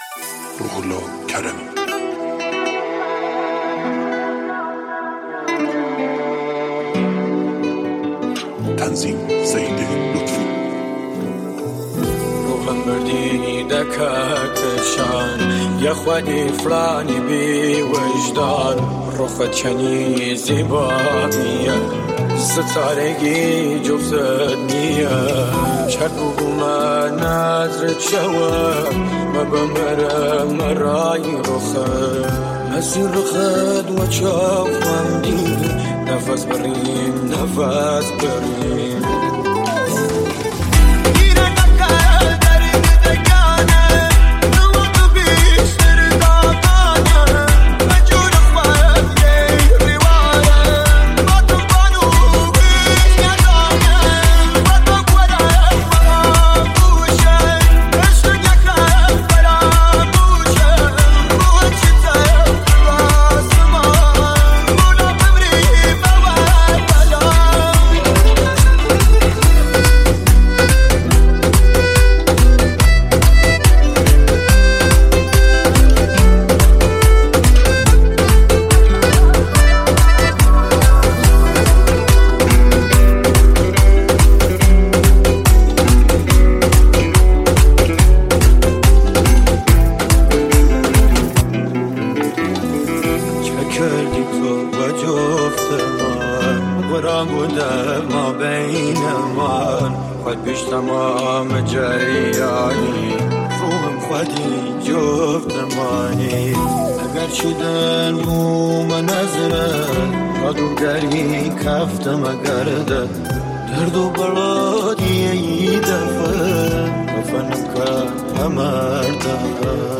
روح‌الله کرمی. تنظیم سید لطفی. روحم بردی دکاتشان یا خودی فلانی بی وجدان روخت چنی زیباییه ستارگی جوزت نیه چربو بوما نظرت شوه ما بمرم مرای روخت مزی روخت و چاوم دی نفس بریم نفس بریم کردی تو و جفت من قرآن بوده ما بین من خود بیش تمام جریانی روحم خودی جفت منی اگر چیدن موم نظره جادوگری کفتم گرده درد و بلادی ای دفعه دفنم که همرده